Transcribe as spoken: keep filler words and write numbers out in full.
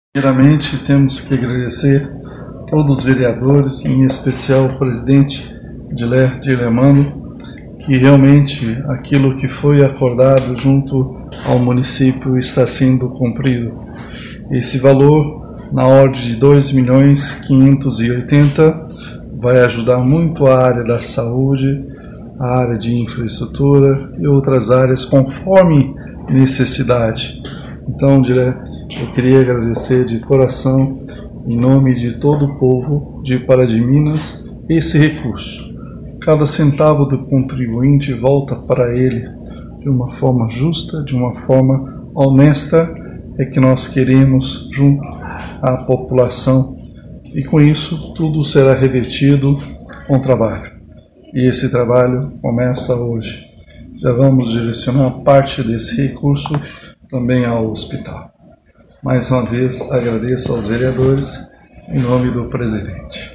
Primeiramente, temos que agradecer a todos os vereadores, em especial o presidente Diler Dilemano, que realmente aquilo que foi acordado junto ao município está sendo cumprido. Esse valor, na ordem de dois milhões quinhentos e oitenta, vai ajudar muito a área da saúde, a área de infraestrutura e outras áreas conforme necessidade. Então, Diler, eu queria agradecer de coração, em nome de todo o povo de Pará de Minas, esse recurso. Cada centavo do contribuinte volta para ele de uma forma justa, de uma forma honesta, é que nós queremos junto à população. E com isso, tudo será revertido com trabalho. E esse trabalho começa hoje. Já vamos direcionar parte desse recurso também ao hospital. Mais uma vez, agradeço aos vereadores, em nome do presidente.